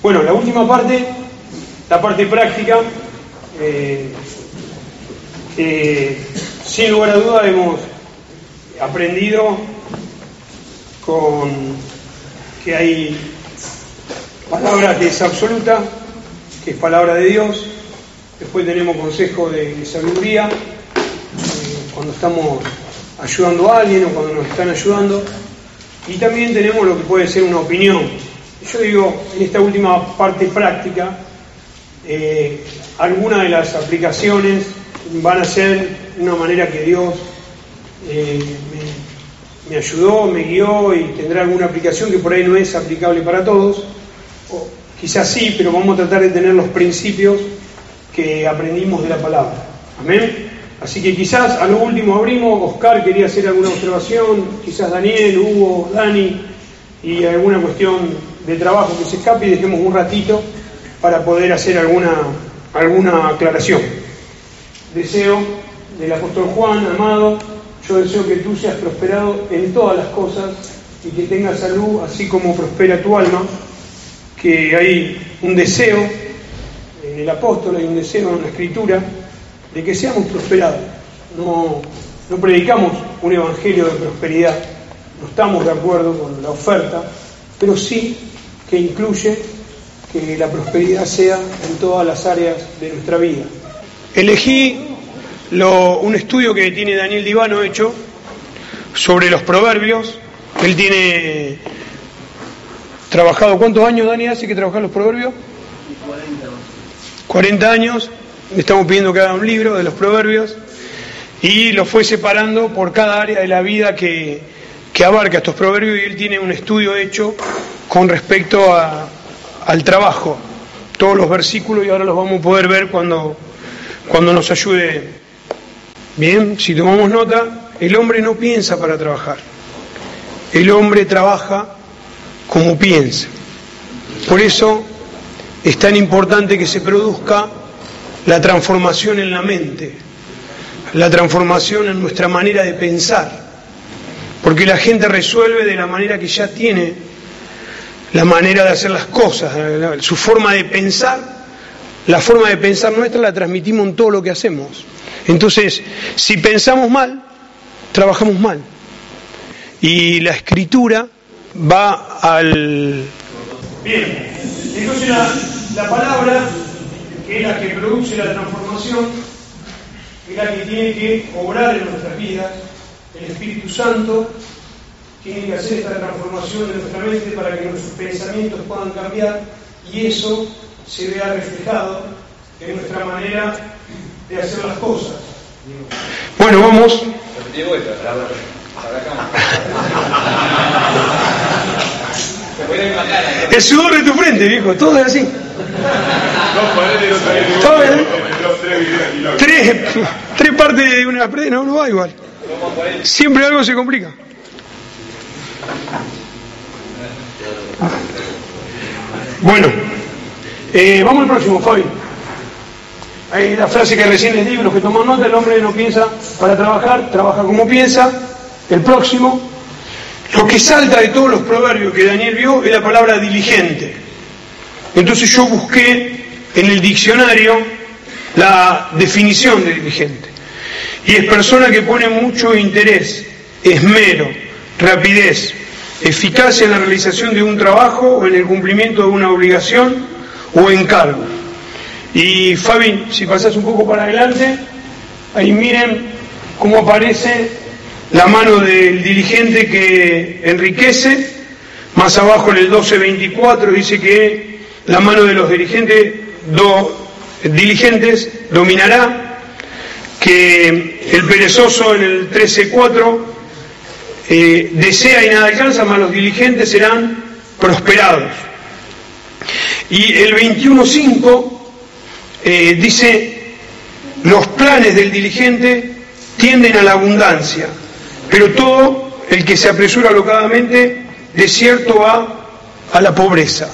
Bueno, la última parte, la parte práctica, sin lugar a duda hemos aprendido que hay palabra que es absoluta, que es palabra de Dios. Después tenemos consejo de sabiduría cuando estamos ayudando a alguien o cuando nos están ayudando, y también tenemos lo que puede ser una opinión. Yo digo, en esta última parte práctica, algunas de las aplicaciones van a ser una manera que Dios me ayudó, me guió, y tendrá alguna aplicación que por ahí no es aplicable para todos, o quizás sí, pero vamos a tratar de tener los principios que aprendimos de la palabra. Amén. Así que quizás a lo último abrimos. Oscar quería hacer alguna observación, quizás Daniel, Hugo, Dani, y alguna cuestión de trabajo que se escape, y dejemos un ratito para poder hacer alguna aclaración. Deseo del apóstol Juan, amado, yo deseo que tú seas prosperado en todas las cosas y que tengas salud así como prospera tu alma. Que hay un deseo en el apóstol, hay un deseo en la escritura de que seamos prosperados. No predicamos un evangelio de prosperidad, no estamos de acuerdo con la oferta, pero sí que incluye que la prosperidad sea en todas las áreas de nuestra vida. Elegí un estudio que tiene Daniel Divano hecho sobre los proverbios. Él tiene trabajado, ¿cuántos años, Dani, hace que trabaja los proverbios? 40 años. Le estamos pidiendo que haga un libro de los proverbios, y lo fue separando por cada área de la vida que abarca estos proverbios, y él tiene un estudio hecho con respecto al trabajo, todos los versículos, y ahora los vamos a poder ver cuando nos ayude. Bien, si tomamos nota, el hombre no piensa para trabajar, el hombre trabaja como piensa. Por eso es tan importante que se produzca la transformación en la mente, la transformación en nuestra manera de pensar, porque la gente resuelve de la manera que ya tiene, la manera de hacer las cosas, su forma de pensar. La forma de pensar nuestra la transmitimos en todo lo que hacemos. Entonces, si pensamos mal, trabajamos mal. Y la escritura va al... Bien, entonces la palabra, que es la que produce la transformación, es la que tiene que obrar en nuestras vidas. El Espíritu Santo tiene que hacer esta transformación de nuestra mente para que nuestros pensamientos puedan cambiar, y eso se vea reflejado en nuestra manera de hacer las cosas. Bueno, vamos. El sudor de tu frente, viejo, todo es así. Todo es tres partes de una pared, no va igual. Siempre algo se complica. Bueno, vamos al próximo, Fabi. Hay la frase que recién les digo, los que toman nota: el hombre no piensa para trabajar, trabaja como piensa. El próximo, lo que salta de todos los proverbios que Daniel vio es la palabra diligente. Entonces yo busqué en el diccionario la definición de diligente, y es persona que pone mucho interés, esmero, rapidez, eficacia en la realización de un trabajo o en el cumplimiento de una obligación o encargo. Y Fabi, si pasás un poco para adelante, ahí miren cómo aparece la mano del diligente que enriquece. Más abajo en el 12:24 dice que la mano de los diligentes dominará, que el perezoso en el 13:4 desea y nada alcanza, mas los diligentes serán prosperados. Y el 21:5 dice: los planes del diligente tienden a la abundancia, pero todo el que se apresura alocadamente de cierto va a la pobreza.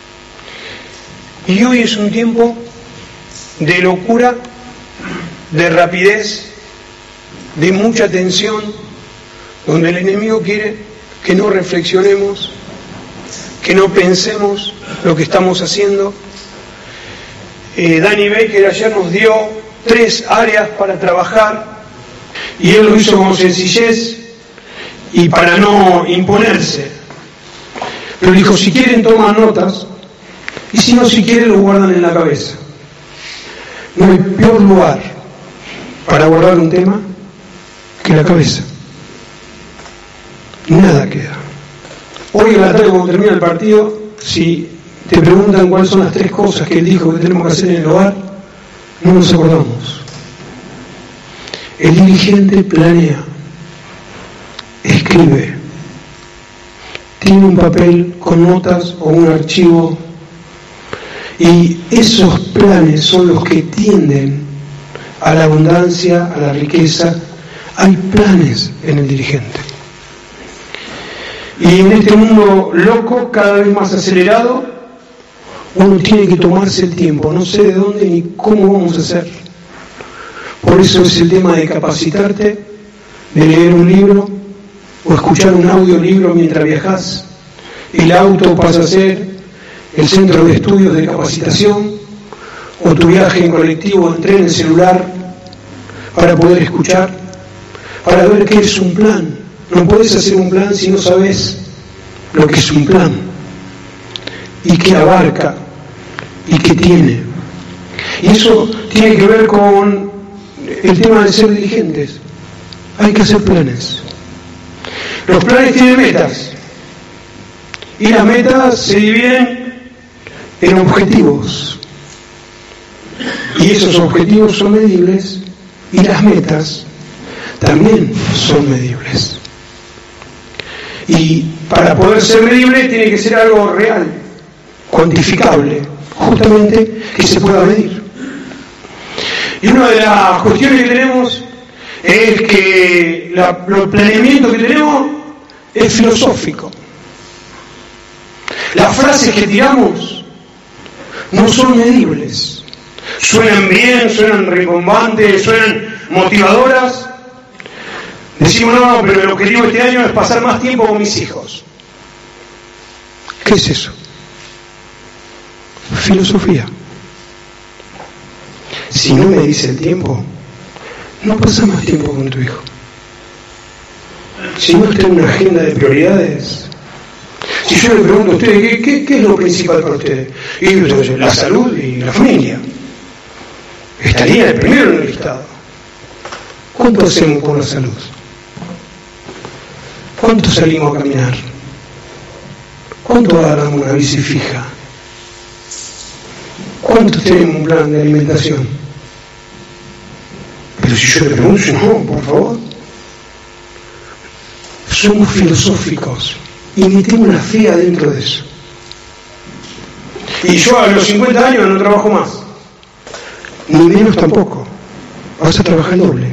Y hoy es un tiempo de locura, de rapidez, de mucha tensión, donde el enemigo quiere que no reflexionemos, que no pensemos lo que estamos haciendo. Danny Baker ayer nos dio 3 áreas para trabajar y él lo hizo con sencillez y para no imponerse. Pero dijo, si quieren toman notas y si no, si quieren lo guardan en la cabeza. No hay peor lugar para guardar un tema que la cabeza. Nada queda. Hoy en la tarde cuando termina el partido, si te preguntan cuáles son las 3 cosas que él dijo que tenemos que hacer en el hogar, no nos acordamos. El dirigente planea, escribe, tiene un papel con notas o un archivo y esos planes son los que tienden a la abundancia, a la riqueza. Hay planes en el dirigente. Y en este mundo loco, cada vez más acelerado, uno tiene que tomarse el tiempo, no sé de dónde ni cómo vamos a hacer. Por eso es el tema de capacitarte, de leer un libro o escuchar un audiolibro mientras viajas. El auto pasa a ser el centro de estudios de capacitación, o tu viaje en colectivo, en tren, en celular, para poder escuchar, para ver qué es un plan. No puedes hacer un plan si no sabes lo que es un plan y qué abarca y qué tiene. Y eso tiene que ver con el tema de ser dirigentes. Hay que hacer planes. Los planes tienen metas y las metas se dividen en objetivos y esos objetivos son medibles y las metas también son medibles. Y para poder ser medible tiene que ser algo real, cuantificable, justamente que se pueda medir. Y una de las cuestiones que tenemos es que el planeamiento que tenemos es filosófico. Las frases que tiramos no son medibles. Suenan bien, suenan rimbombantes, suenan motivadoras. Decimos, no, pero el objetivo de este año es pasar más tiempo con mis hijos. ¿Qué es eso? Filosofía. Si no me dice el tiempo, no pasa más tiempo con tu hijo. Si no está en una agenda de prioridades. Si yo le pregunto a ustedes, ¿qué es lo principal para ustedes? Y ustedes, la salud y la familia. Estaría de primero en el listado. ¿Cuánto hacemos por la salud? ¿Cuánto salimos a caminar? ¿Cuánto agarramos una bici fija? ¿Cuánto tenemos un plan de alimentación? Pero si yo le pregunto, no, por favor. Somos filosóficos y metemos la fe adentro de eso. Y yo a los 50 años no trabajo más. Ni menos tampoco. Vas a trabajar doble.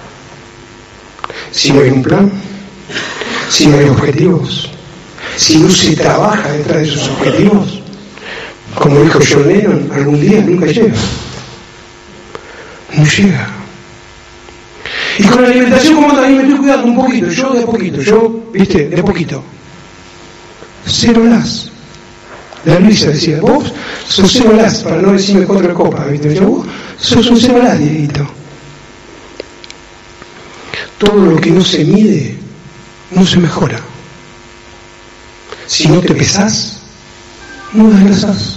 Si no hay un plan, si no hay objetivos, si no se trabaja detrás de esos objetivos, como dijo John Lennon, algún día nunca llega. No llega. Y con la alimentación, como también me estoy cuidando un poquito, yo de a poquito. 0 las. La Luisa decía, vos sos 0 las, para no decirme 4 copas, ¿viste? Vos sos un 0 las, Dieguito. Todo lo que no se mide, no se mejora. Si no te pesás, no adelgazás.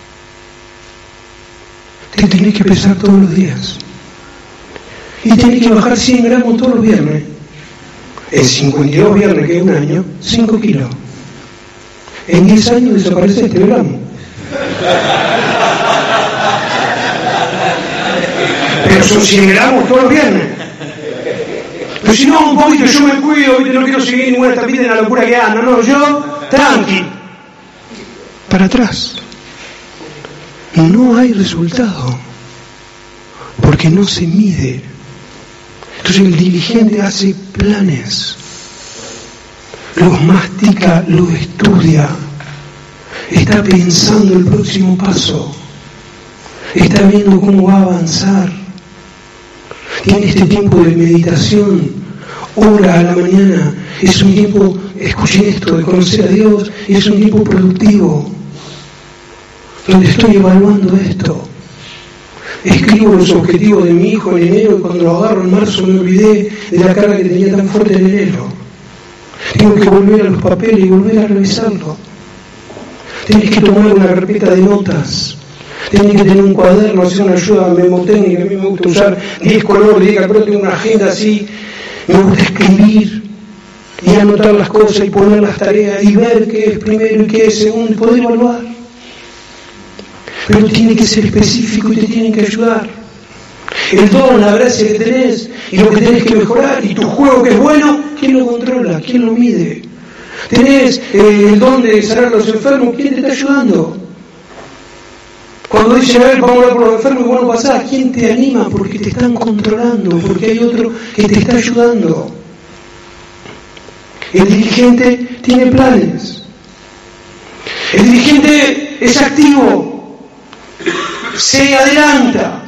Te tenés que pesar todos los días. Y tenés que bajar 100 gramos todos los viernes. En 52 viernes, que es un año, 5 kilos. En 10 años desaparece este gramo. Pero son 100 gramos todos los viernes. Pero si no, un poquito, yo me cuido, no quiero seguir ninguna tapita en la locura que anda. No, yo, tranqui. Para atrás. No hay resultado. Porque no se mide. Entonces el dirigente hace planes. Los mastica, los estudia. Está pensando el próximo paso. Está viendo cómo va a avanzar. Tiene este tiempo de meditación, hora a la mañana. Es un tiempo escuchen esto, de conocer a Dios, y es un tiempo productivo, donde estoy evaluando esto. Escribo los objetivos de mi hijo en enero y cuando lo agarro en marzo me olvidé de la carga que tenía tan fuerte en enero. Tengo que volver a los papeles y volver a revisarlo. Tenés que tomar una carpeta de notas. Tenés que tener un cuaderno, hacer una ayuda memotécnica. A mí me gusta usar 10 colores, 10 carpetas, tengo una agenda así. Me gusta escribir y anotar las cosas y poner las tareas y ver qué es primero y qué es segundo y poder evaluar. Pero tiene que ser específico y te tienen que ayudar. El don, la gracia que tenés y lo que tenés que mejorar y tu juego que es bueno, ¿quién lo controla? ¿Quién lo mide? Tenés el don de sanar a los enfermos, ¿quién te está ayudando? Cuando dicen, a ver, vamos a hablar por los enfermos y vos no pasás, ¿quién te anima? Porque te están controlando, porque hay otro que te está ayudando. El dirigente tiene planes. El dirigente es activo, se adelanta.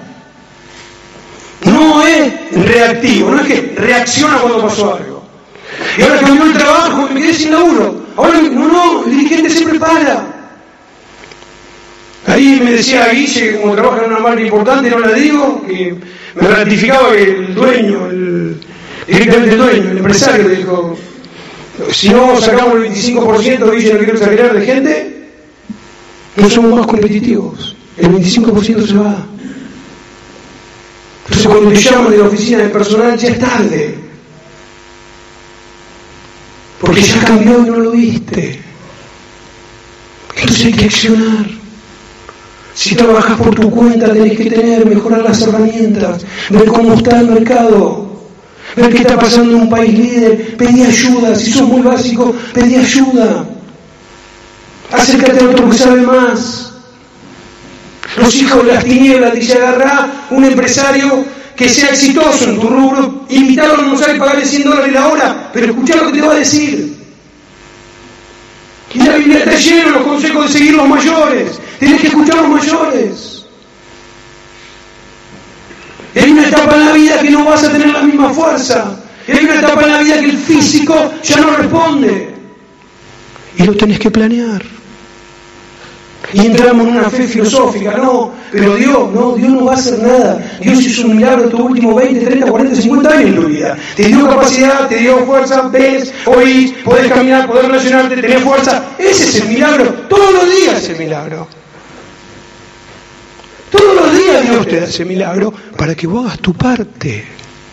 No es reactivo, no es que reacciona cuando pasó algo. Y ahora cambió el trabajo y me quedé sin laburo. Ahora no, el dirigente se prepara. Ahí me decía Guille, como trabaja en una marca importante, no la digo, que me ratificaba que el dueño, directamente el dueño, el empresario, dijo, si no sacamos el 25%, Guille, no quiero exagerar, de gente, no somos más competitivos. El 25% se va. Entonces cuando te llaman de la oficina de personal ya es tarde. Porque ya cambió y no lo viste. Entonces hay que accionar. Si trabajas por tu cuenta tenés que mejorar las herramientas, ver cómo está el mercado, ver qué está pasando en un país líder, pedí ayuda, si sos muy básico, pedí ayuda. Acércate a otro que sabe más. Los hijos de las tinieblas, dice, agarrá un empresario que sea exitoso en tu rubro, invítalo a almorzar y pagarle $100 la hora, pero escuchá lo que te va a decir. Y la Biblia está llena de los consejos de seguir los mayores. Tienes que escuchar a los mayores. Hay una etapa en la vida que no vas a tener la misma fuerza. Hay una etapa en la vida que el físico ya no responde. Y lo tenés que planear. Y entramos en una fe filosófica, pero Dios no va a hacer nada. Dios hizo un milagro estos últimos 20, 30, 40, 50 años en tu vida. Te dio capacidad, te dio fuerza, ves, oís, podés caminar, podés relacionarte, tenés fuerza. Ese es el milagro, todos los días es el milagro. Todos los días Dios te da ese milagro para que vos hagas tu parte.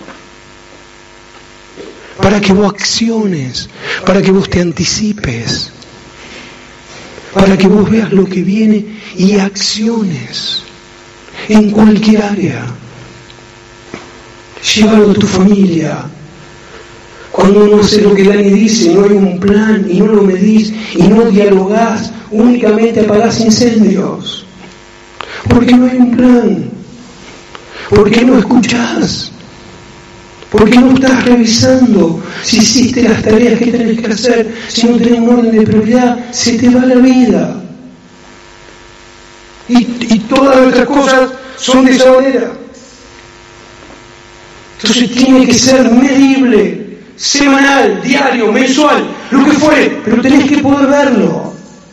Para que vos acciones, para que vos te anticipes. Para que vos veas lo que viene y acciones en cualquier área. Llévalo a tu familia. Cuando no hace lo que Dani dice, no hay un plan y no lo medís y no dialogás, únicamente apagás incendios. Porque no hay un plan. Porque no escuchás. Porque no estás revisando si hiciste las tareas que tenés que hacer, si no tenés un orden de prioridad, se te va la vida. Y todas nuestras cosas son de esa manera. Entonces tiene que ser medible, semanal, diario, mensual, lo que fuere, pero tenés que poder verlo.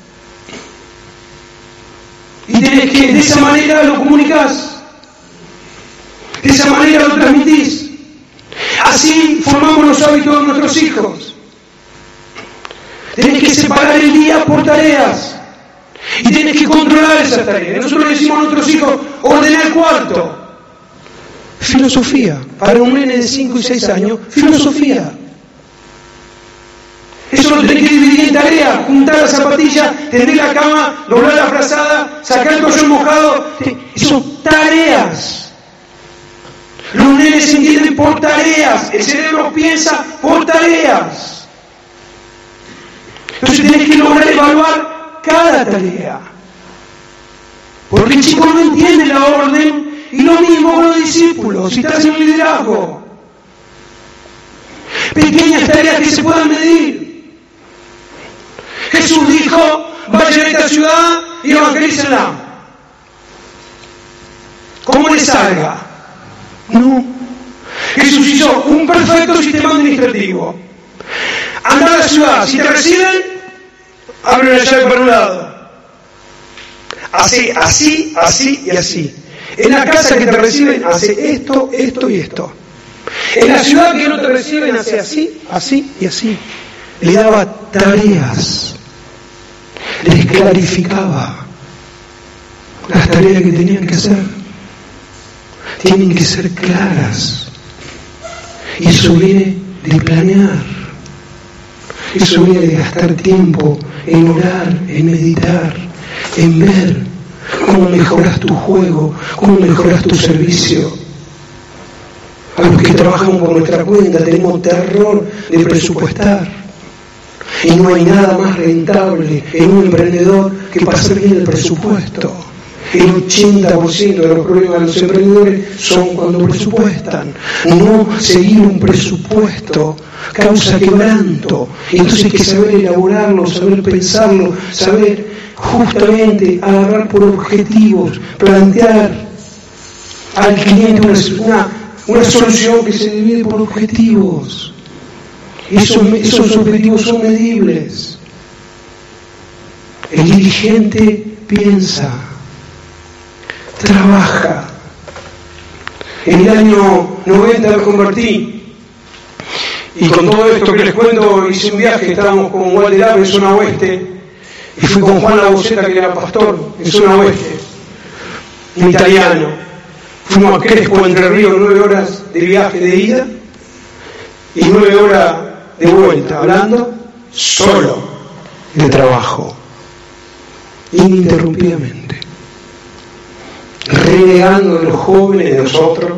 Y tenés que, de esa manera lo comunicás, de esa manera lo transmitís. Así formamos los hábitos de nuestros hijos. Tenés que separar el día por tareas. Y tenés que controlar esas tareas. Nosotros le decimos a nuestros hijos, ordena el cuarto. Filosofía. Para un nene de 5 y 6 años, filosofía. Eso lo tenés que dividir en tareas. Juntar la zapatilla, tender la cama, doblar la frazada, sacar el colchón mojado. Son tareas. Los nenes se entienden por tareas, el cerebro piensa por tareas. Entonces tenés que lograr evaluar cada tarea. Porque el chico no entiende la orden y lo mismo con los discípulos, si estás en un liderazgo. Pequeñas tareas que se puedan medir. Jesús dijo, vayan a esta ciudad y evangelícenla. ¿Cómo les salga? No. Jesús hizo un perfecto sistema administrativo. anda a la ciudad, si te reciben, abre la llave para un lado. Hace así, así y así. En la casa que te reciben, hace esto, esto y esto. En la ciudad que no te reciben, hace así, así y así. Le daba tareas, les clarificaba las tareas que tenían que hacer. Tienen que ser claras. Y eso viene de planear. Eso viene de gastar tiempo en orar, en meditar, en ver cómo mejoras tu juego, cómo mejoras tu servicio. A los que trabajamos por nuestra cuenta tenemos terror de presupuestar. Y no hay nada más rentable en un emprendedor que pasar bien el presupuesto. El 80% de los problemas de los emprendedores son cuando presupuestan. No seguir un presupuesto causa quebranto. Y entonces hay que saber elaborarlo, saber pensarlo, saber justamente agarrar por objetivos, plantear al cliente una solución que se divide por objetivos. Esos objetivos son medibles. El dirigente piensa, trabaja. En el año 90 me convertí, y con todo esto que les cuento hice un viaje. Estábamos con Walter Abe en zona oeste, y fui con Juan Lagoceta, que era pastor en zona oeste, un italiano. Fuimos a Crespo, Entre Ríos, 9 horas de viaje de ida y 9 horas de vuelta, hablando solo de trabajo, ininterrumpidamente, renegando de los jóvenes, de nosotros,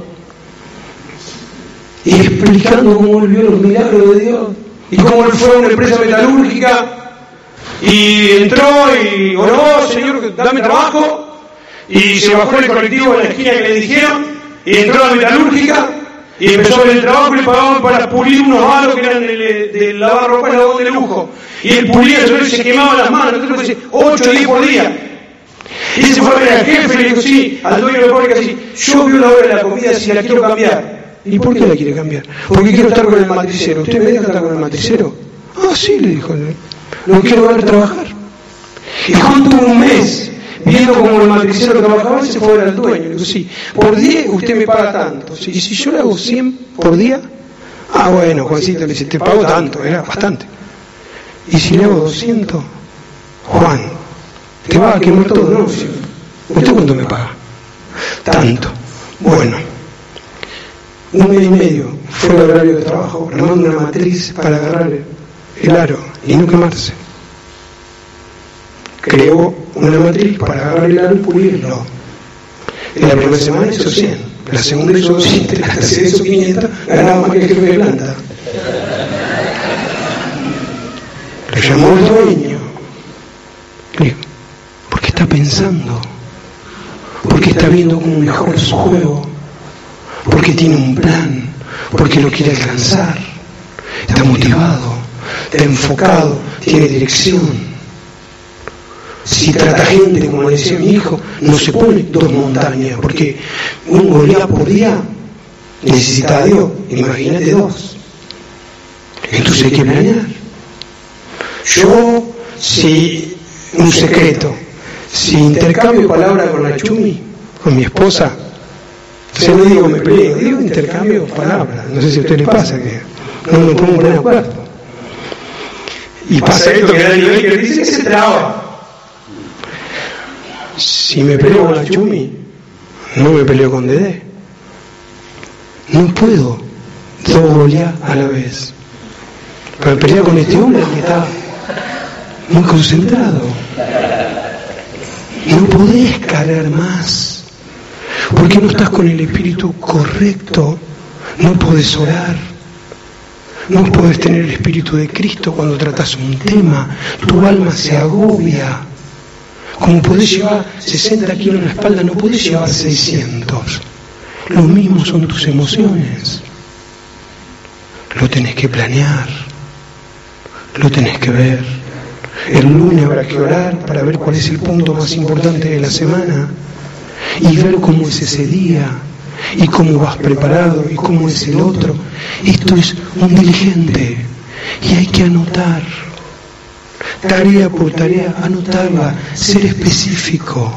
y explicando cómo él vio los milagros de Dios y cómo él fue a una empresa metalúrgica y entró y oró: Señor, dame trabajo. Y se bajó en el colectivo en la esquina que le dijeron, y entró a la metalúrgica y empezó a ver el trabajo que le pagaban para pulir unos valos que eran de lavar ropa en lavón de lujo. Y él pulía eso y se quemaba las manos, entonces 8 o 10 por día. Y se fue a ver al jefe y le dijo: sí, al dueño de la fábrica, sí, yo veo la hora de la comida, si la quiero cambiar. ¿Y por qué la quiere cambiar? Porque quiero estar con el matricero. ¿Usted me deja estar con el matricero? Ah, sí, le dijo. No quiero ver trabajar. Y Juan tuvo un mes viendo como el matricero trabajaba, y se fue a ver al dueño. Le digo: sí, por 10 usted me paga tanto. Y si yo le hago 100 por día, ah, bueno, Juancito, le dice: te pago tanto, era bastante. Y si le hago 200, Juan, te va a quemar todo, ¿no? ¿Usted cuánto me paga? Tanto. Bueno, 1 mes y medio fue el horario de trabajo, armando una matriz para agarrar el aro y no quemarse. Creó una matriz para agarrar el aro y pulirlo. En la primera semana hizo 100, la segunda hizo 200, la tercera hizo 500, ganaba más que el jefe de planta. Lo llamó el dueño. Le dijo: ¿por qué está pensando? ¿Por qué está viendo cómo mejora su juego? Porque tiene un plan, porque lo quiere alcanzar. Está motivado, está enfocado, tiene dirección. Si trata gente, como le decía mi hijo, no se pone 2 montañas, porque un Goliat por día necesita a Dios, imagínate 2. Entonces hay que planear. Yo, un secreto, si intercambio palabras con la Chumi, con mi esposa, se lo digo, me peleo, digo intercambio palabras, no sé si a usted le pasa, que no me pongo en el cuarto. Y pasa esto, que da el nivel que dice que se traba. Si me peleo con la Chumi, no me peleo con Dedé. No puedo 2 Goliat a la vez. Para pelear con este hombre que está muy concentrado. No podés cargar más. Porque no estás con el espíritu correcto. No podés orar. No podés tener el espíritu de Cristo cuando tratás un tema. Tu alma se agobia. Como podés llevar 60 kilos en la espalda, no podés llevar 600. Lo mismo son tus emociones. Lo tenés que planear. Lo tenés que ver. El lunes habrá que orar para ver cuál es el punto más importante de la semana. Y ver cómo es ese día. Y cómo vas preparado. Y cómo es el otro. Esto es un dirigente. Y hay que anotar, tarea por tarea, anotarla, ser específico.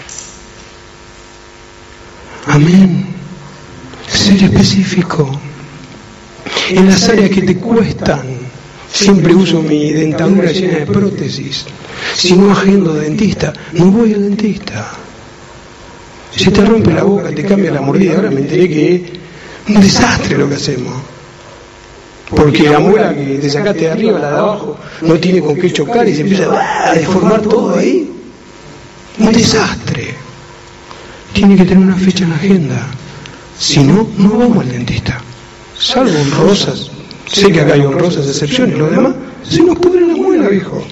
Amén. Ser específico. En las áreas que te cuestan, siempre uso mi dentadura llena de prótesis. Si no agendo dentista, no voy al dentista. Si te rompe la boca, te cambia la mordida. Ahora me enteré que es un desastre lo que hacemos. Porque la muela que te sacaste de arriba, la de abajo, no tiene con qué chocar y se empieza a deformar todo ahí. Un desastre. Tiene que tener una fecha en la agenda. Si no, no vamos al dentista. Salvo honrosas. Sé que acá hay honrosas excepciones. Lo demás, se nos pudre la muela, viejo.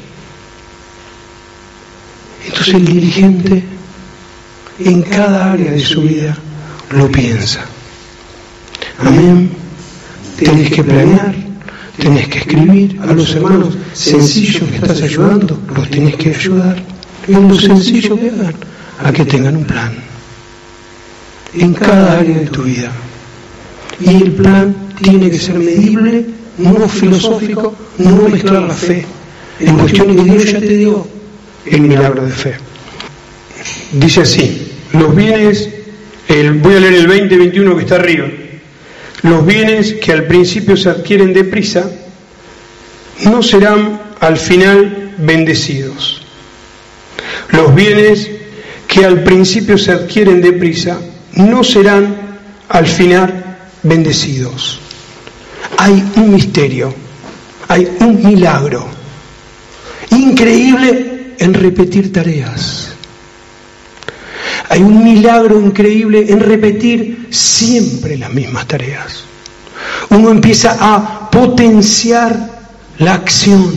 Entonces el dirigente, en cada área de su vida, lo piensa. Amén. Tenés que planear, tenés que escribir. A los hermanos sencillos que estás ayudando, los tenés que ayudar. En lo sencillo que hagan, a que tengan un plan. En cada área de tu vida. Y el plan tiene que ser medible, no filosófico, no mezclar la fe en cuestiones que Dios ya te dio el milagro de fe. Dice así, los bienes, voy a leer el 20-21 que está arriba. Los bienes que al principio se adquieren deprisa no serán al final bendecidos. Los bienes que al principio se adquieren deprisa no serán al final bendecidos. Hay un misterio, hay un milagro increíble en repetir tareas. Hay un milagro increíble en repetir siempre las mismas tareas. Uno empieza a potenciar la acción.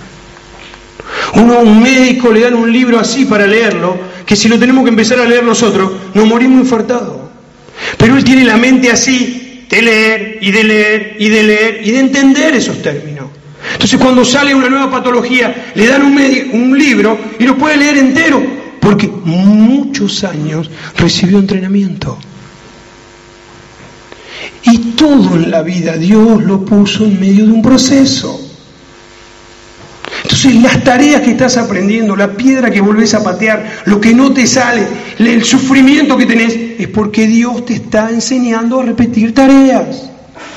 A un médico le dan un libro así para leerlo, que si lo tenemos que empezar a leer nosotros, nos morimos infartados. Pero él tiene la mente así, de leer, y de leer, y de leer, y de entender esos términos. Entonces cuando sale una nueva patología, le dan un libro y lo puede leer entero, porque muchos años recibió entrenamiento. Y todo en la vida Dios lo puso en medio de un proceso. Entonces las tareas que estás aprendiendo, la piedra que volvés a patear, lo que no te sale, el sufrimiento que tenés, es porque Dios te está enseñando a repetir tareas.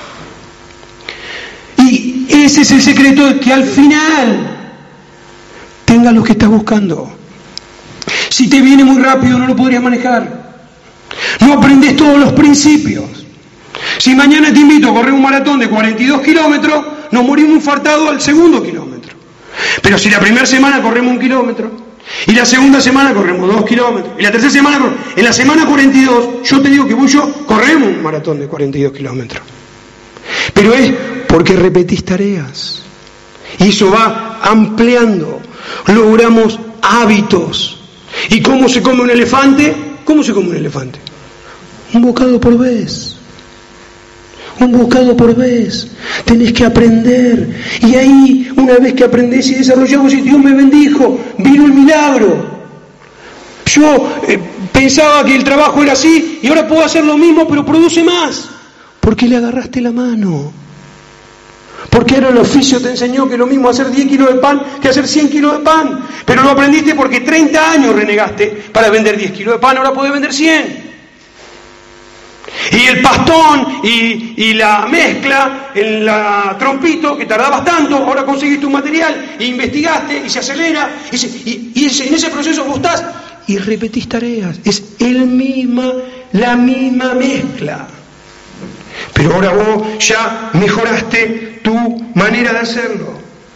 Y ese es el secreto, de que al final tengas lo que estás buscando. Si te viene muy rápido no lo podrías manejar. No aprendes todos los principios. Si mañana te invito a correr un maratón de 42 kilómetros, nos morimos infartados al segundo kilómetro. Pero si la primera semana corremos 1 kilómetro, y la segunda semana corremos 2 kilómetros, y la tercera semana, en la semana 42, yo te digo que corremos un maratón de 42 kilómetros. Pero es porque repetís tareas. Y eso va ampliando. Logramos hábitos. ¿Y cómo se come un elefante? ¿Cómo se come un elefante? Un bocado por vez. Un bocado por vez. Tenés que aprender. Y ahí, una vez que aprendés y desarrollamos, y Dios me bendijo, vino el milagro. Yo pensaba que el trabajo era así, y ahora puedo hacer lo mismo, pero produce más. Porque le agarraste la mano. Porque ahora el oficio te enseñó que es lo mismo hacer 10 kilos de pan que hacer 100 kilos de pan. Pero lo aprendiste porque 30 años renegaste para vender 10 kilos de pan, ahora podés vender 100. Y el pastón y la mezcla, el trompito, que tardabas tanto, ahora conseguiste un material, e investigaste y se acelera. Y en ese proceso vos estás y repetís tareas. Es la misma mezcla. Pero ahora vos ya mejoraste tu manera de hacerlo.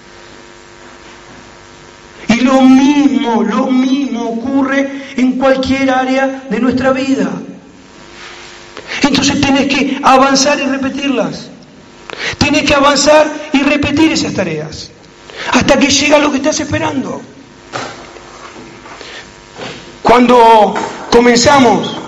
Y lo mismo ocurre en cualquier área de nuestra vida. Entonces tenés que avanzar y repetirlas. Tenés que avanzar y repetir esas tareas hasta que llega lo que estás esperando. Cuando comenzamos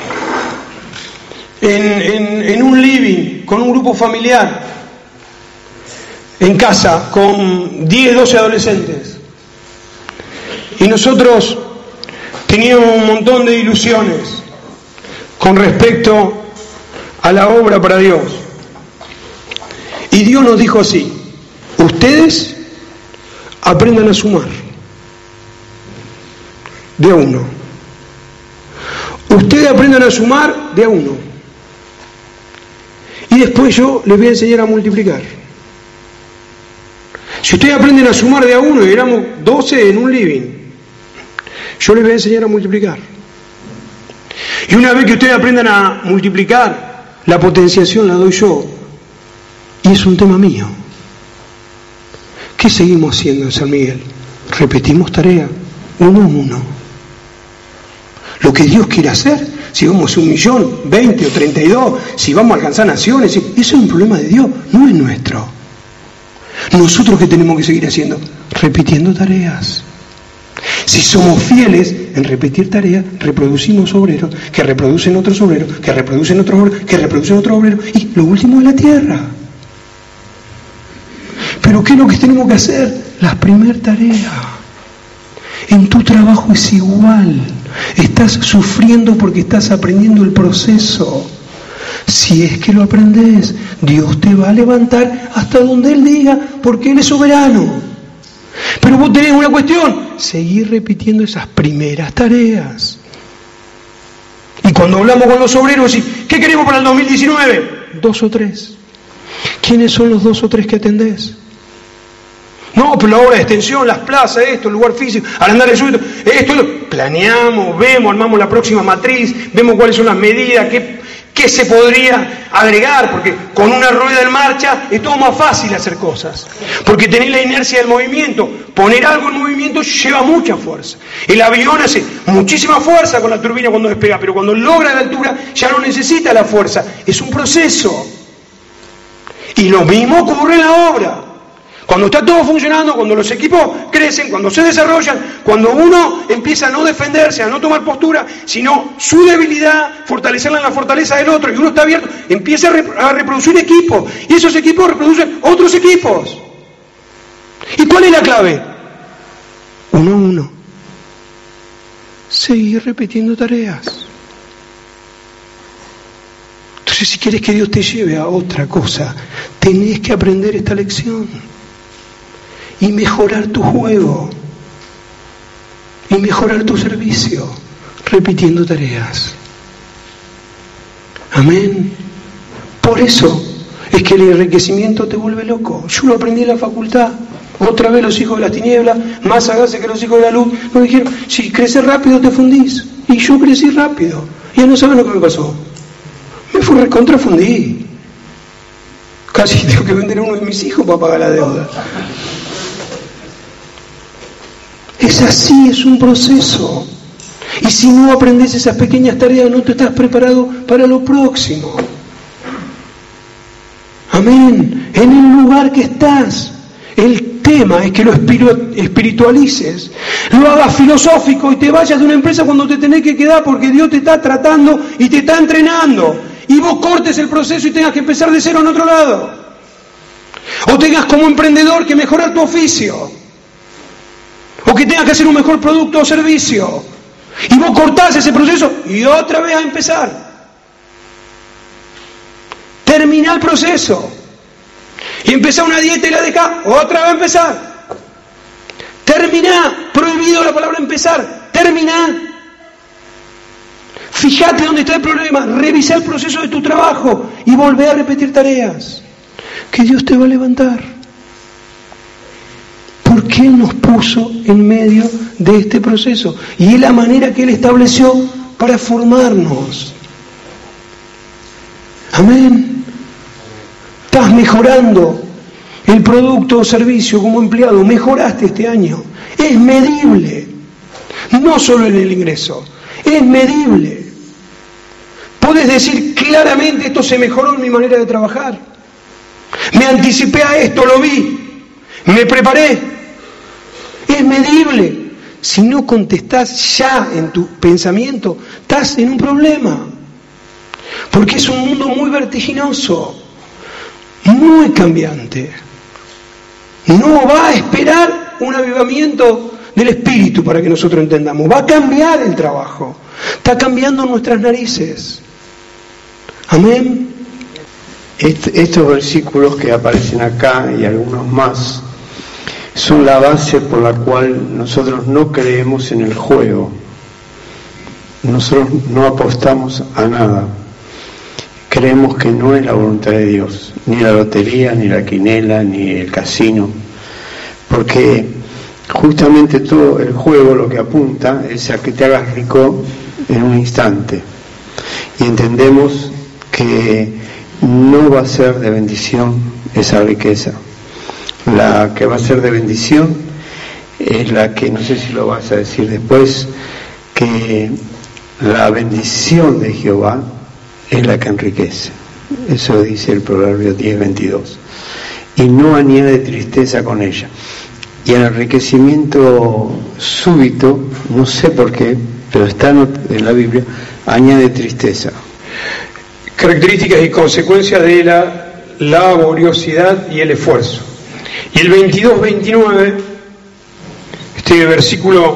en un living con un grupo familiar en casa con 10, 12 adolescentes, y nosotros teníamos un montón de ilusiones con respecto a la obra para Dios, y Dios nos dijo así: Ustedes aprendan a sumar de a uno. Ustedes aprendan a sumar de a uno. Y después yo les voy a enseñar a multiplicar. Si ustedes aprenden a sumar de a uno y éramos 12 en un living, yo les voy a enseñar a multiplicar. Y una vez que ustedes aprendan a multiplicar, la potenciación la doy yo. Y es un tema mío. ¿Qué seguimos haciendo en San Miguel? Repetimos tarea, uno a uno. Lo que Dios quiere hacer, si vamos a 1 millón, 20 o 32, si vamos a alcanzar naciones, eso es un problema de Dios, no es nuestro. Nosotros ¿qué tenemos que seguir haciendo? Repitiendo tareas. Si somos fieles en repetir tareas, reproducimos obreros, que reproducen otros obreros, que reproducen otros obreros, que reproducen otros obreros, y lo último es la tierra. Pero ¿qué es lo que tenemos que hacer? La primer tarea. En tu trabajo es igual. Estás sufriendo porque estás aprendiendo el proceso. Si es que lo aprendes, Dios te va a levantar hasta donde Él diga, porque Él es soberano. Pero vos tenés una cuestión, seguir repitiendo esas primeras tareas. Y cuando hablamos con los obreros, ¿qué queremos para el 2019? 2 o 3. ¿Quiénes son los 2 o 3 que atendés? No, pero la obra de extensión, las plazas, esto, el lugar físico, al andar en suelo, esto, planeamos, vemos, armamos la próxima matriz, vemos cuáles son las medidas, qué se podría agregar, porque con una rueda en marcha es todo más fácil hacer cosas, porque tenés la inercia del movimiento. Poner algo en movimiento lleva mucha fuerza. El avión hace muchísima fuerza con la turbina cuando despega, pero cuando logra la altura ya no necesita la fuerza, es un proceso. Y lo mismo ocurre en la obra. Cuando está todo funcionando, cuando los equipos crecen, cuando se desarrollan, cuando uno empieza a no defenderse, a no tomar postura, sino su debilidad, fortalecerla en la fortaleza del otro, y uno está abierto, empieza a reproducir equipos, y esos equipos reproducen otros equipos. ¿Y cuál es la clave? 1 a 1. Seguir repitiendo tareas. Entonces, si quieres que Dios te lleve a otra cosa, tenés que aprender esta lección. Y mejorar tu juego. Y mejorar tu servicio. Repitiendo tareas. Amén. Por eso es que el enriquecimiento te vuelve loco. Yo lo aprendí en la facultad. Otra vez los hijos de las tinieblas, más sagaces que los hijos de la luz, nos dijeron, si creces rápido te fundís. Y yo crecí rápido. Ya no saben lo que me pasó. Me fui recontrafundí. Casi tengo que vender a uno de mis hijos para pagar la deuda. Es así, es un proceso. Y si no aprendes esas pequeñas tareas, no te estás preparado para lo próximo. Amén. En el lugar que estás. El tema es que lo espiritualices, lo hagas filosófico y te vayas de una empresa cuando te tenés que quedar porque Dios te está tratando y te está entrenando. Y vos cortes el proceso y tengas que empezar de cero en otro lado. O tengas como emprendedor que mejorar tu oficio. O que tengas que hacer un mejor producto o servicio. Y vos cortás ese proceso y otra vez a empezar. Terminá el proceso. Y empezá una dieta y la dejá, otra vez a empezar. Terminá, prohibido la palabra empezar. Terminá. Fíjate dónde está el problema, revisá el proceso de tu trabajo y volvé a repetir tareas. Que Dios te va a levantar. Porque Él nos puso en medio de este proceso. Y es la manera que Él estableció para formarnos. Amén. Estás mejorando el producto o servicio como empleado. Mejoraste este año. Es medible. No solo en el ingreso. Es medible. Podés decir claramente, esto se mejoró en mi manera de trabajar. Me anticipé a esto, lo vi. Me preparé. Es medible. Si no contestás ya en tu pensamiento, estás en un problema. Porque es un mundo muy vertiginoso, muy cambiante. No va a esperar un avivamiento del espíritu para que nosotros entendamos. Va a cambiar el trabajo. Está cambiando nuestras narices. Amén. Estos versículos que aparecen acá y algunos más son la base por la cual nosotros no creemos en el juego. Nosotros no apostamos a nada. Creemos que no es la voluntad de Dios, ni la lotería, ni la quinela, ni el casino, porque justamente todo el juego lo que apunta es a que te hagas rico en un instante, y entendemos que no va a ser de bendición esa riqueza. La que va a ser de bendición es la que, no sé si lo vas a decir después, que la bendición de Jehová es la que enriquece. Eso dice el Proverbio 10:22. Y no añade tristeza con ella. Y el enriquecimiento súbito, no sé por qué, pero está en la Biblia, añade tristeza. Características y consecuencias de la laboriosidad y el esfuerzo. Y el 22-29, este versículo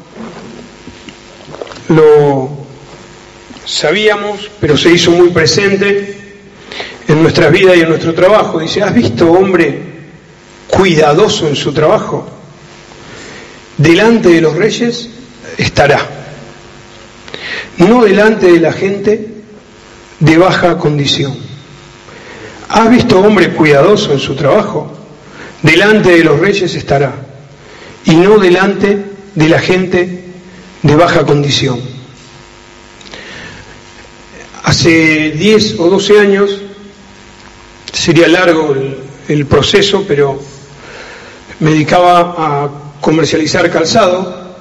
lo sabíamos, pero se hizo muy presente en nuestras vidas y en nuestro trabajo. Dice: ¿has visto hombre cuidadoso en su trabajo? Delante de los reyes estará, no delante de la gente de baja condición. ¿Has visto hombre cuidadoso en su trabajo? Delante de los reyes estará, y no delante de la gente de baja condición. Hace 10 o 12 años, sería largo el proceso, pero me dedicaba a comercializar calzado,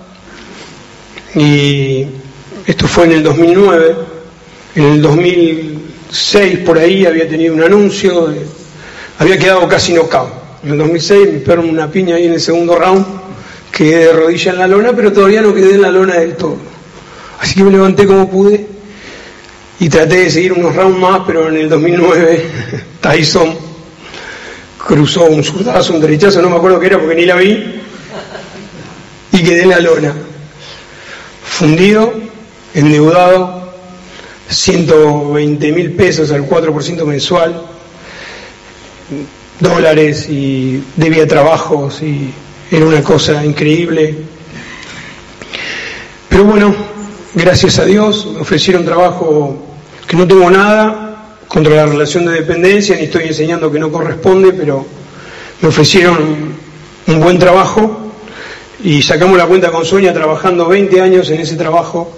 y esto fue en el 2009. En el 2006 por ahí había tenido un anuncio, había quedado casi knockout. En el 2006 me pegaron una piña ahí en el segundo round, quedé de rodilla en la lona, pero todavía no quedé en la lona del todo. Así que me levanté como pude y traté de seguir unos rounds más, pero en el 2009 Tyson cruzó un zurdazo, un derechazo, no me acuerdo qué era porque ni la vi, y quedé en la lona, fundido, endeudado, 120.000 pesos al 4% mensual, dólares, y debía trabajos, y era una cosa increíble. Pero bueno, gracias a Dios me ofrecieron trabajo que no tengo nada contra la relación de dependencia, ni estoy enseñando que no corresponde, pero me ofrecieron un buen trabajo y sacamos la cuenta con Sonia, trabajando 20 años en ese trabajo,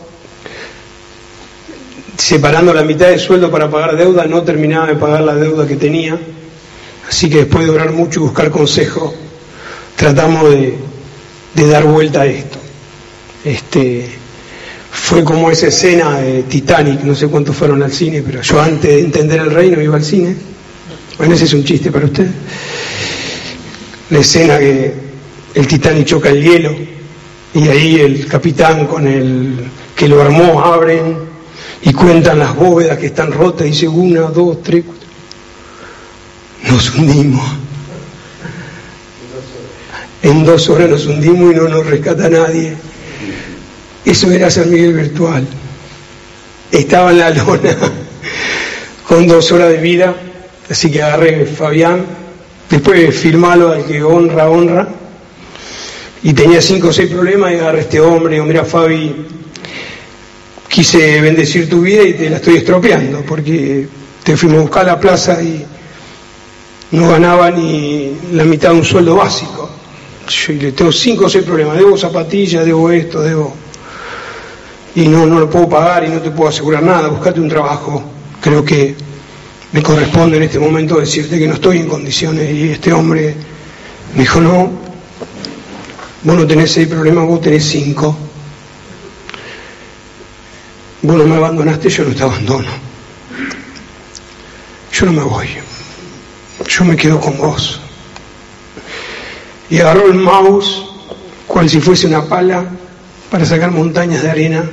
separando la mitad del sueldo para pagar deuda. No terminaba de pagar la deuda que tenía, así que después de orar mucho y buscar consejo, tratamos de dar vuelta a esto. Fue como esa escena de Titanic, no sé cuántos fueron al cine, pero yo antes de entender el reino iba al cine. Bueno, ese es un chiste para usted. La escena que el Titanic choca el hielo y ahí el capitán con el que lo armó abren y cuentan las bóvedas que están rotas y dice 1, 2, 3, 4. Nos hundimos. En 2 horas nos hundimos y no nos rescata nadie. Eso era San Miguel virtual. Estaba en la lona con 2 horas de vida, así que agarré Fabián, después firmalo al que honra, y tenía 5 o 6 problemas y agarré a este hombre y digo: mira, Fabi, quise bendecir tu vida y te la estoy estropeando, porque te fuimos a buscar a la plaza y no ganaba ni la mitad de un sueldo básico. Yo le tengo 5 o 6 problemas, debo zapatillas, debo esto, y no lo puedo pagar y no te puedo asegurar nada, buscate un trabajo. Creo que me corresponde en este momento decirte que no estoy en condiciones. Y este hombre me dijo: no, vos no tenés 6 problemas, vos tenés 5. Vos no me abandonaste, yo no te abandono. Yo no me voy, yo me quedo con vos. Y agarró el mouse, cual si fuese una pala, para sacar montañas de arena.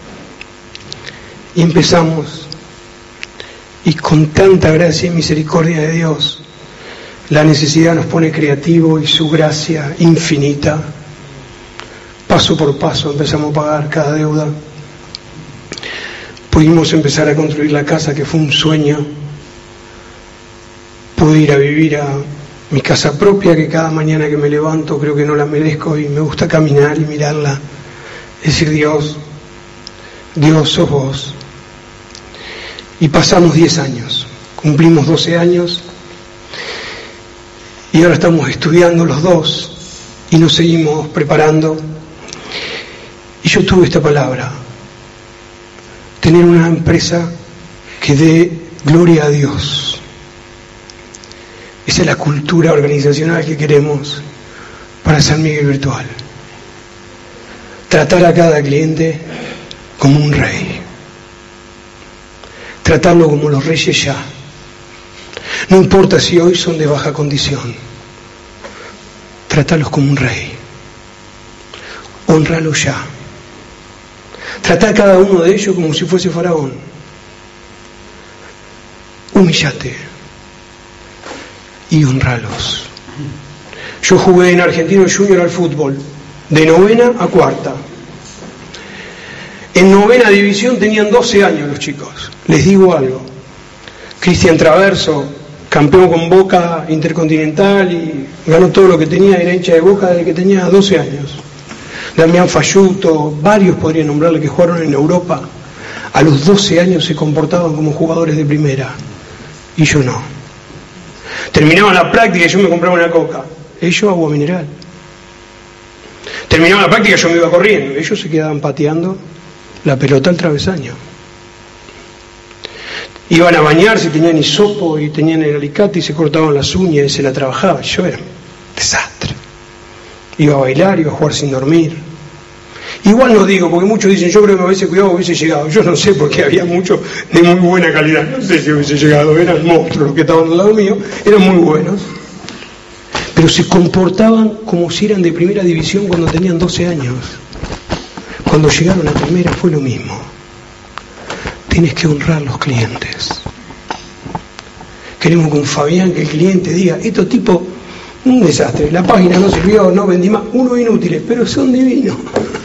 Y empezamos. Y con tanta gracia y misericordia de Dios, la necesidad nos pone creativos y su gracia infinita. Paso por paso empezamos a pagar cada deuda. Pudimos empezar a construir la casa, que fue un sueño. pude ir a vivir a mi casa propia, que cada mañana que me levanto creo que no la merezco y me gusta caminar y mirarla, decir Dios, sos vos. Y pasamos 10 años, cumplimos 12 años y ahora estamos estudiando los dos y nos seguimos preparando. Y yo tuve esta palabra, tener una empresa que dé gloria a Dios. Esa es la cultura organizacional que queremos para San Miguel Virtual. Tratar a cada cliente como un rey. Tratarlo como los reyes ya. No importa si hoy son de baja condición. Tratarlos como un rey. Honralo ya. Tratar a cada uno de ellos como si fuese faraón. Humíllate y honralos. Yo jugué en Argentino Junior al fútbol, de 9ª a 4ª. En 9ª división tenían 12 años los chicos. Les digo algo. Cristian Traverso, campeón con Boca Intercontinental y ganó todo lo que tenía, era hincha de Boca desde que tenía 12 años. Damián Falluto, varios podría nombrarle que jugaron en Europa. A los 12 años se comportaban como jugadores de primera. Y yo no. Terminaban la práctica y yo me compraba una coca. Ellos agua mineral. Terminaban la práctica y yo me iba corriendo. Ellos se quedaban pateando la pelota al travesaño. Iban a bañarse, tenían hisopo y tenían el alicate y se cortaban las uñas y se la trabajaban. Yo era un desastre. Iba a bailar, iba a jugar sin dormir. Igual no digo, porque muchos dicen, yo creo que me hubiese cuidado, hubiese llegado. Yo no sé, porque había muchos de muy buena calidad. No sé si hubiese llegado, eran monstruos los que estaban al lado mío, eran muy buenos. Pero se comportaban como si eran de primera división cuando tenían 12 años. Cuando llegaron a primera fue lo mismo. Tienes que honrar los clientes. Queremos con Fabián que el cliente diga, estos tipos, un desastre, la página no sirvió, no vendí más, unos inútiles, pero son divinos.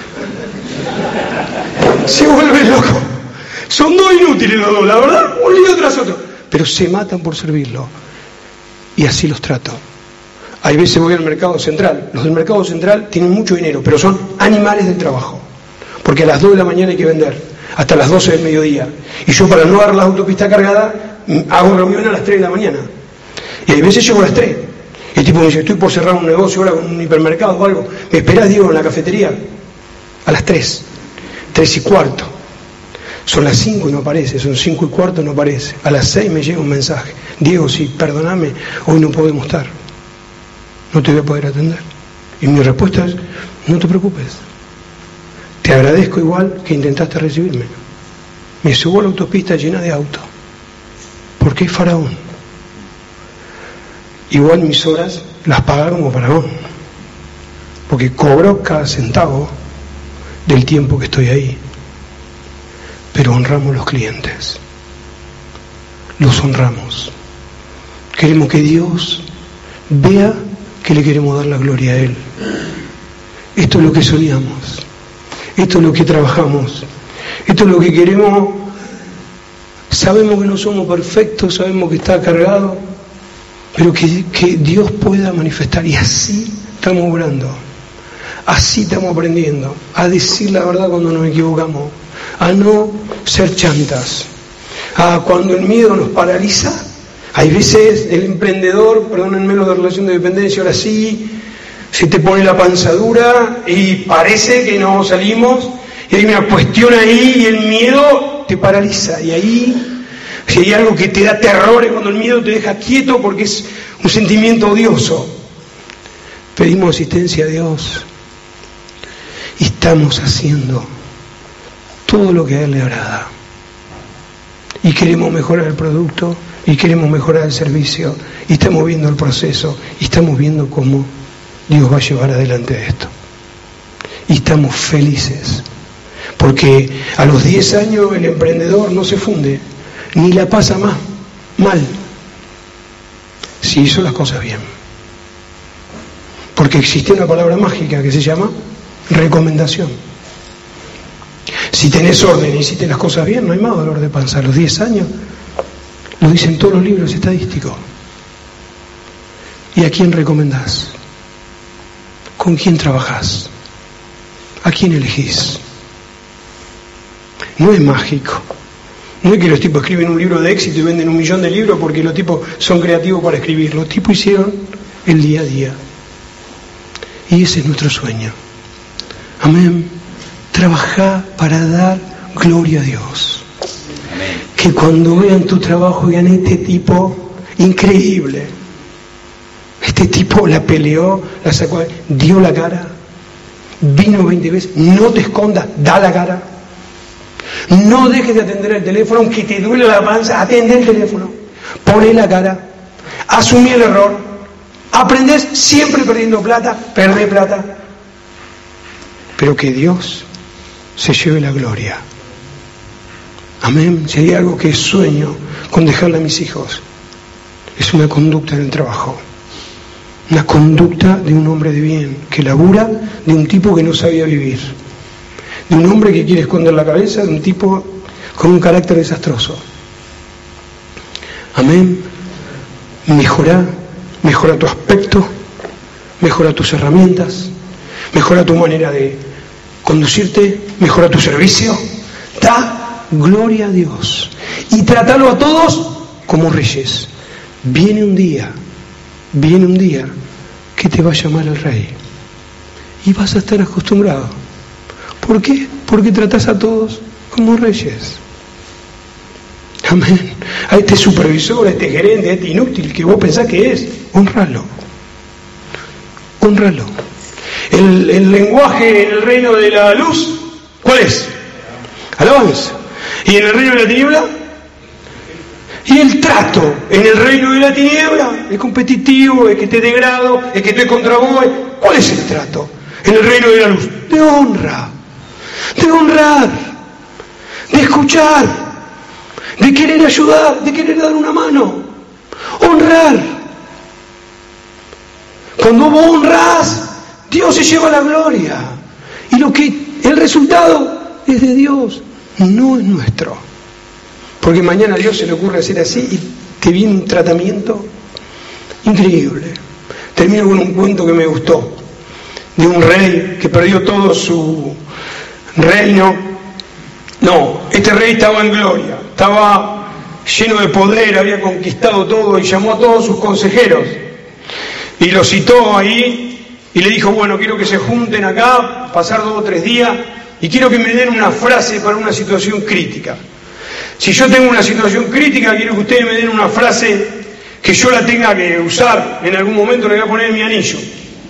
Se vuelven locos. Son 2 inútiles los dos, la verdad, un lío tras otro. Pero se matan por servirlo. Y así los trato. Hay veces voy al mercado central. Los del mercado central tienen mucho dinero, pero son animales del trabajo. Porque a las 2 de la mañana hay que vender, hasta las 12 del mediodía. Y yo, para no dar la autopista cargada, hago reunión a las 3 de la mañana. Y hay veces llego a las 3. Y el tipo me dice, estoy por cerrar un negocio ahora con un hipermercado o algo. ¿Me esperás, Diego, en la cafetería? A las 3. 3:15. Son las 5 y no aparece, son 5:15 y no aparece. A las 6 me llega un mensaje. Diego, sí, perdóname, hoy no podemos estar. No te voy a poder atender. Y mi respuesta es, no te preocupes. Te agradezco igual que intentaste recibirme. Me subo a la autopista llena de autos. Porque es faraón. Igual mis horas las paga como faraón. Porque cobro cada centavo del tiempo que estoy ahí. Pero honramos los clientes. Los honramos. Queremos que Dios vea que le queremos dar la gloria a Él. Esto es lo que soñamos. Esto es lo que trabajamos. Esto es lo que queremos. Sabemos que no somos perfectos, sabemos que está cargado, pero que Dios pueda manifestar. Y así estamos obrando. Así estamos aprendiendo a decir la verdad cuando nos equivocamos, a no ser chantas, a cuando el miedo nos paraliza. Hay veces el emprendedor, perdónenme lo de relación de dependencia, ahora sí, se te pone la panza dura y parece que no salimos, y hay una cuestión ahí y el miedo te paraliza. Y ahí, si hay algo que te da terror, es cuando el miedo te deja quieto porque es un sentimiento odioso. Pedimos asistencia a Dios. Y estamos haciendo todo lo que a Él le agrada. Y queremos mejorar el producto, y queremos mejorar el servicio, y estamos viendo el proceso, y estamos viendo cómo Dios va a llevar adelante esto. Y estamos felices, porque a los 10 años el emprendedor no se funde, ni la pasa más mal, si hizo las cosas bien. Porque existe una palabra mágica que se llama recomendación. Si tenés orden y hiciste las cosas bien, no hay más dolor de panza. A los 10 años, lo dicen todos los libros estadísticos. ¿Y a quién recomendás? ¿Con quién trabajás? ¿A quién elegís? No es mágico. No es que los tipos escriben un libro de éxito y venden 1 millón de libros porque los tipos son creativos para escribir. Los tipos hicieron el día a día. Y ese es nuestro sueño. Amén. Trabajá para dar gloria a Dios. Que cuando vean tu trabajo vean este tipo increíble. Este tipo la peleó, la sacó, dio la cara, vino 20 veces, no te escondas, da la cara. No dejes de atender el teléfono, aunque te duele la panza, atende el teléfono, poné la cara, asumí el error, aprendés siempre perdiendo plata, perdé plata, pero que Dios se lleve la gloria. Amén. Si hay algo que sueño con dejarle a mis hijos, es una conducta en el trabajo, una conducta de un hombre de bien, que labura, de un tipo que no sabía vivir, de un hombre que quiere esconder la cabeza, de un tipo con un carácter desastroso. Amén. Mejora tu aspecto, mejora tus herramientas, mejora tu manera de conducirte, mejora tu servicio, da gloria a Dios y trátalo a todos como reyes. Viene un día que te va a llamar el rey y vas a estar acostumbrado. ¿Por qué? Porque tratás a todos como reyes. Amén. A este supervisor, a este gerente, a este inútil que vos pensás que es, honralo. El lenguaje en el reino de la luz, ¿cuál es? Alabanza. ¿Y en el reino de la tiniebla? Y el trato en el reino de la tiniebla es competitivo, es que te degrado, es que estoy contra vos. ¿Cuál es el trato en el reino de la luz? De honra, de honrar, de escuchar, de querer ayudar, de querer dar una mano. Honrar. Cuando vos honrás, Dios se lleva la gloria. Y el resultado es de Dios, no es nuestro. Porque mañana a Dios se le ocurre hacer así y te viene un tratamiento increíble. Termino con un cuento que me gustó, de un rey que perdió todo su reino. No, este rey estaba en gloria, estaba lleno de poder, había conquistado todo y llamó a todos sus consejeros y los citó ahí y le dijo: bueno, quiero que se junten acá, pasar 2 o 3 días y quiero que me den una frase para una situación crítica. Si yo tengo una situación crítica, quiero que ustedes me den una frase que yo la tenga que usar en algún momento, le voy a poner en mi anillo.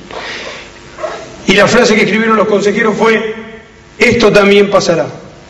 Y la frase que escribieron los consejeros fue: esto también pasará.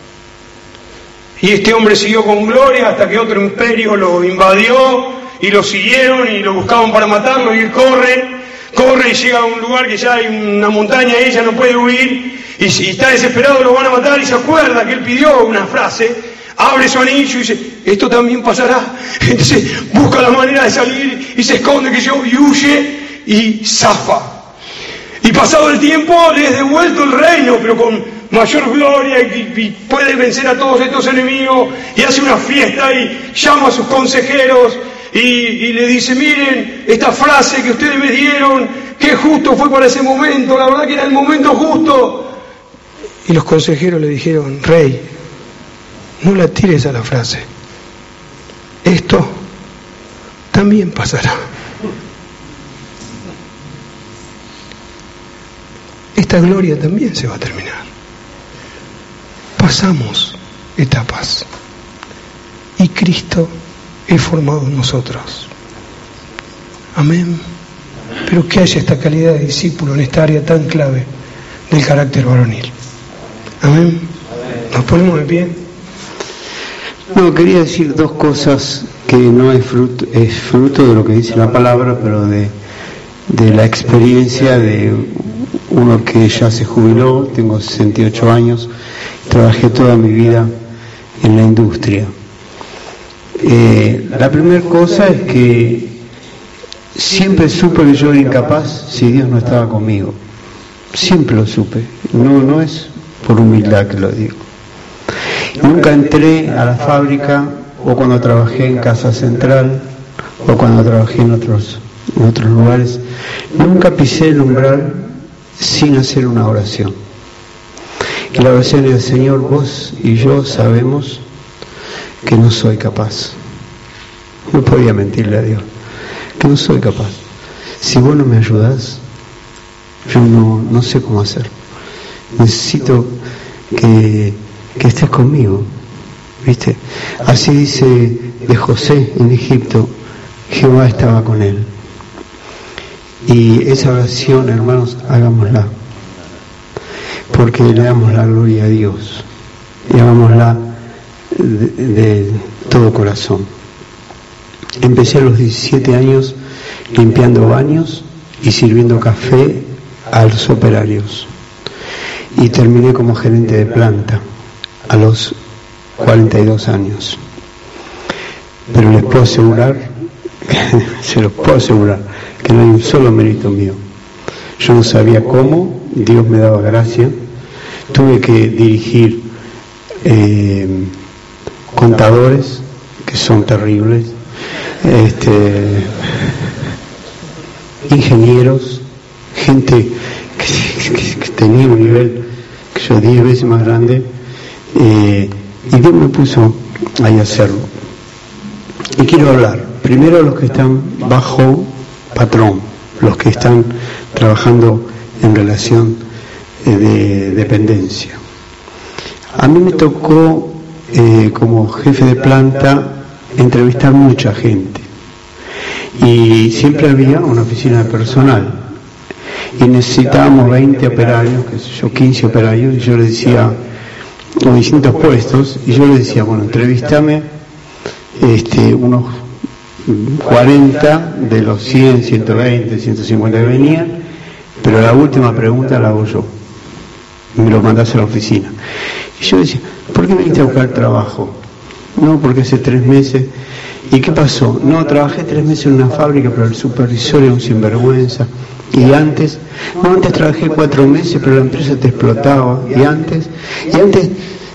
Y este hombre siguió con gloria hasta que otro imperio lo invadió y lo siguieron y lo buscaban para matarlo, y él corre y llega a un lugar que ya hay una montaña y ella no puede huir y está desesperado, lo van a matar, y se acuerda que él pidió una frase. Abre su anillo y dice: esto también pasará. Entonces busca la manera de salir y se esconde y huye y zafa. Y pasado el tiempo le es devuelto el reino, pero con mayor gloria, y puede vencer a todos estos enemigos, y hace una fiesta y llama a sus consejeros y le dice: miren, esta frase que ustedes me dieron, qué justo fue para ese momento, la verdad que era el momento justo. Y los consejeros le dijeron: rey, no la tires a la frase. Esto también pasará. Esta gloria también se va a terminar. Pasamos etapas y Cristo es formado en nosotros. Amén. Pero que haya esta calidad de discípulo en esta área tan clave del carácter varonil. Amén. Nos ponemos de pie. No, quería decir 2 cosas que no es fruto de lo que dice la palabra, pero de la experiencia de uno que ya se jubiló. Tengo 68 años, trabajé toda mi vida en la industria. La primera cosa es que siempre supe que yo era incapaz si Dios no estaba conmigo. Siempre lo supe. No es por humildad que lo digo. Nunca entré a la fábrica, o cuando trabajé en Casa Central, o cuando trabajé en otros en otros lugares, nunca pisé el umbral sin hacer una oración. Y la oración es: Señor, vos y yo sabemos que no soy capaz. No podía mentirle a Dios, que no soy capaz. Si vos no me ayudás, yo no sé cómo hacer. Necesito que estés conmigo, ¿viste? Así dice de José en Egipto: Jehová estaba con él. Y esa oración, hermanos, hagámosla, porque le damos la gloria a Dios y hagámosla de todo corazón. Empecé a los 17 años limpiando baños y sirviendo café a los operarios, y terminé como gerente de planta a los 42 años. Pero les puedo asegurar, se los puedo asegurar, que no hay un solo mérito mío. Yo no sabía cómo, Dios me daba gracia. Tuve que dirigir contadores que son terribles, ingenieros, gente que tenía un nivel que yo 10 veces más grande, y Dios me puso ahí a hacerlo. Y quiero hablar primero a los que están bajo patrón, los que están trabajando en relación de dependencia. A mí me tocó como jefe de planta entrevistar mucha gente, y siempre había una oficina de personal y necesitábamos 20 operarios, qué sé yo, 15 operarios, y yo les decía, o distintos puestos, y yo les decía, bueno, entrevístame unos 40 de los 100, 120, 150 que venían, pero la última pregunta la hago yo, y me lo mandás a la oficina. Y yo decía, ¿por qué viniste a buscar trabajo? No, porque hace 3 meses. ¿Y qué pasó? No, trabajé 3 meses en una fábrica, pero el supervisor era un sinvergüenza. Y antes trabajé 4 meses, pero la empresa te explotaba. Y antes,